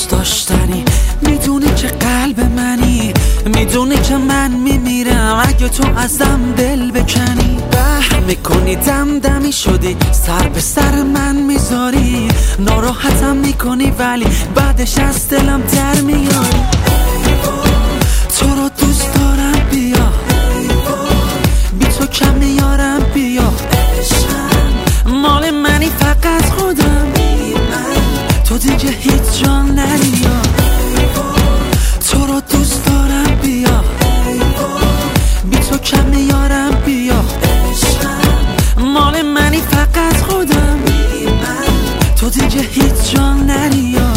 دوست داشتنی، میدونی که قلب منی، میدونی که من میمیرم اگه تو ازم دل بکنی. میکنی دمدمی شدی، سر به سر من میذاری، ناراحتم میکنی ولی بعدش از دلم در میاری. تو رو دوست دارم بیا، بی تو کم میارم بیا، مال منی فقط خودم، تو دیگه هیچ جا نریا. تو رو دوست دارم بیا، بی تو کم میارم بیا، مال منی فقط خودم، تو دیگه هیچ جا نریا.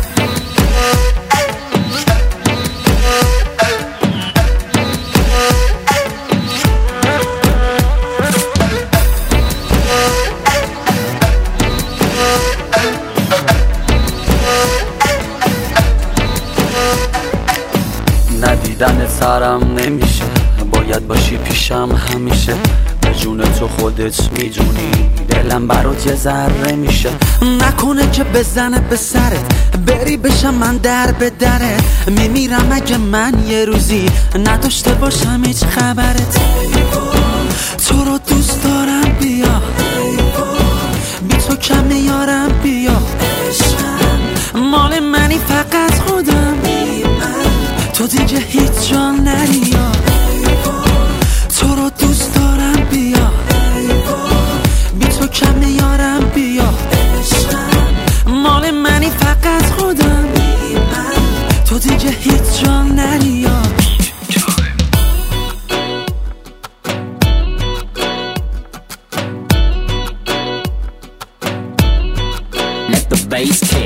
ندیدن سرم نمیشه، باید باشی پیشم همیشه، به جون تو خودت میدونی دلم برات یه ذره میشه. نکنه که بزنه به سرت بری بشم من در به درت، میمیرم اگه من یه روزی نداشته باشم هیچ خبرت. تو رو دوست دارم بیا، بی تو کم میارم بیا، مال منی فقط خودم، تو دیگه هیچ جا نریا. تو رو دوست دارم بیا، بی تو کم میارم بیا، مال منی فقط خودم، تو دیگه هیچ جا نریا. Let the bass kick.